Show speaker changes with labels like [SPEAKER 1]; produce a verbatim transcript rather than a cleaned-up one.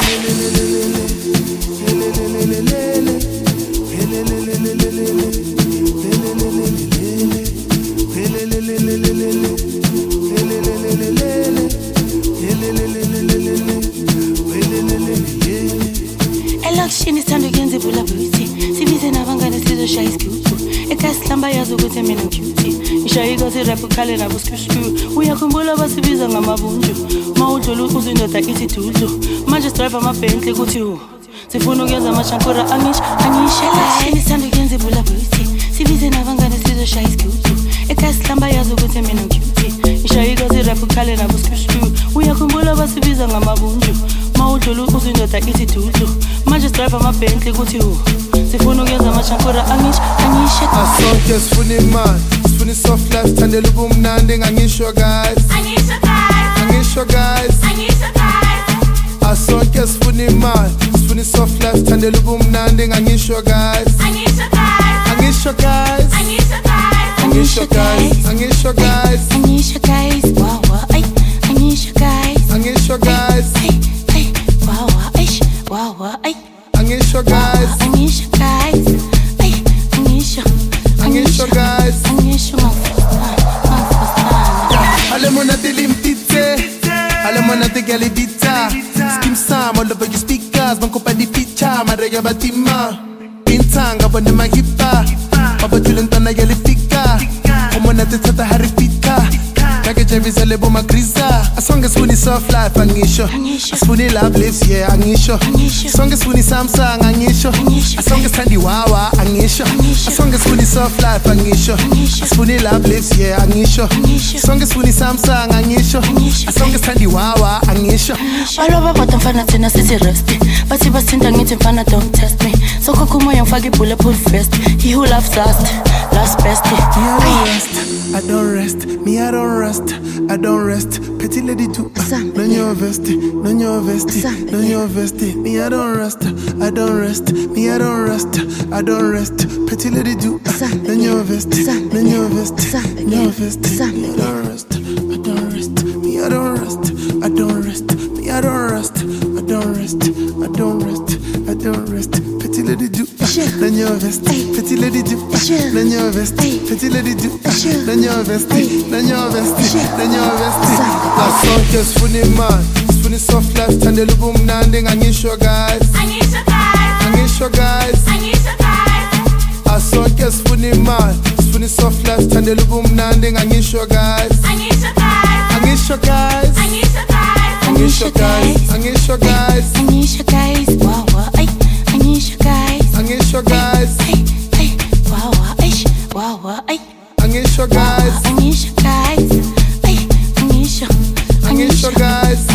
[SPEAKER 1] Elokishini sithanda ukuyenza ibhula beauty. Sibize nabangane sizoshaya isigubhu. Ekhaya sihlamba yazi ukuthi mina ngicutie. Ishayika sirap ukhale nabo skusku. Uyakhumbula basibiza ngamabunju. Mawudlula uze indoda ithi dudlu. Manje drive ama-Bentley kuthi hu. Sifuna ukuyenza amashankura angisho angisho. Elokishini sithanda ukuyenza ibhula beauty. Sibize nabangane sizoshaya isigubhu. Ekhaya sihlamba yazi ukuthi mina ngicutie. Ishayika sirap ukhale nabo skusku. Uyakhumbula basibiza ngamabunju. Mawudlula uze indoda ithi dudlu. Manje drive ama-Bentley kuthi hu. Sifuna ukuyenza amashankura angisho angisho.
[SPEAKER 2] Asonke sifuna imali, sifuna soft life, thandela ubumnandi ngangisho guys.
[SPEAKER 3] Angisho guys.
[SPEAKER 2] Angisho guys.
[SPEAKER 3] Angisho guys.
[SPEAKER 2] Asonke sifuna imali, sifuna soft life, thandela ubumnandi ngangisho guys.
[SPEAKER 3] Angisho guys.
[SPEAKER 2] Angisho guys.
[SPEAKER 3] Angisho guys.
[SPEAKER 2] Angisho guys. Angisho guys.
[SPEAKER 1] Angisho guys. Wow wow ay. Angisho guys.
[SPEAKER 2] Angisho guys.
[SPEAKER 1] Ay ay. Wow wow ay. Wow wow ay.
[SPEAKER 2] Angisho guys.
[SPEAKER 1] Angisho guys. Ay angisho.
[SPEAKER 2] Angisho guys.
[SPEAKER 1] Angisho mafana.
[SPEAKER 2] Alle mona dilimpite, alle mona de galidita. Skim sam all over your speakers, man kopa di picha, marega batima. Intanga bone magipa, abatulenta na galifika. Omona te tata haripita. Kake Jerry's lebo magriza. A song is funny soft life angisho. A funny love lives yeah angisho. A song is funny Samsung angisho. A song is Tandy Wawa angisho. A song is funny soft life angisho. A funny love lives yeah angisho. A song is funny Samsung angisho. A song is Tandy Wawa angisho.
[SPEAKER 1] Baloba bottom fana tena sisi rusty. Bathi basinda ngithi mfana don't test me. So kokumoya ngifaka ibulletproof vest. He who loves last, last best.
[SPEAKER 2] I don't rest, me I don't rest, I don't rest. Petty lady do, no your vesti, no your vesti, no your vesti. Me I don't rest, I don't rest, me I don't rest, I don't rest. Petty lady do, no your vesti, no your vesti, no vesti. Me I don't rest, I don't rest, me I don't rest, I don't rest, me I don't rest, I don't rest, I don't rest, I don't rest. Petty lady do, no your vesti, petty lady do, no your vesti, petty lady do. Nanyo vesti, nanyo vesti, nanyo vesti. Asonke sifuna imali, sifuna soft life, thandela ubumnandi ngangisho guys.
[SPEAKER 3] Angisho guys.
[SPEAKER 2] Angisho guys.
[SPEAKER 3] Angisho guys.
[SPEAKER 2] Asonke sifuna imali, sifuna soft life, thandela ubumnandi ngangisho guys.
[SPEAKER 3] Angisho guys.
[SPEAKER 2] Angisho guys.
[SPEAKER 3] Angisho guys.
[SPEAKER 2] Angisho guys.
[SPEAKER 1] Angisho
[SPEAKER 2] Angisho guys.
[SPEAKER 1] guys. Wow wow ay. Angisho guys.
[SPEAKER 2] Angisho guys.
[SPEAKER 1] Ay ay. Wow wow ay. Wow wow ay.
[SPEAKER 2] Angisho guys.
[SPEAKER 1] Angisho guys. Ay angisho.
[SPEAKER 2] Angisho guys.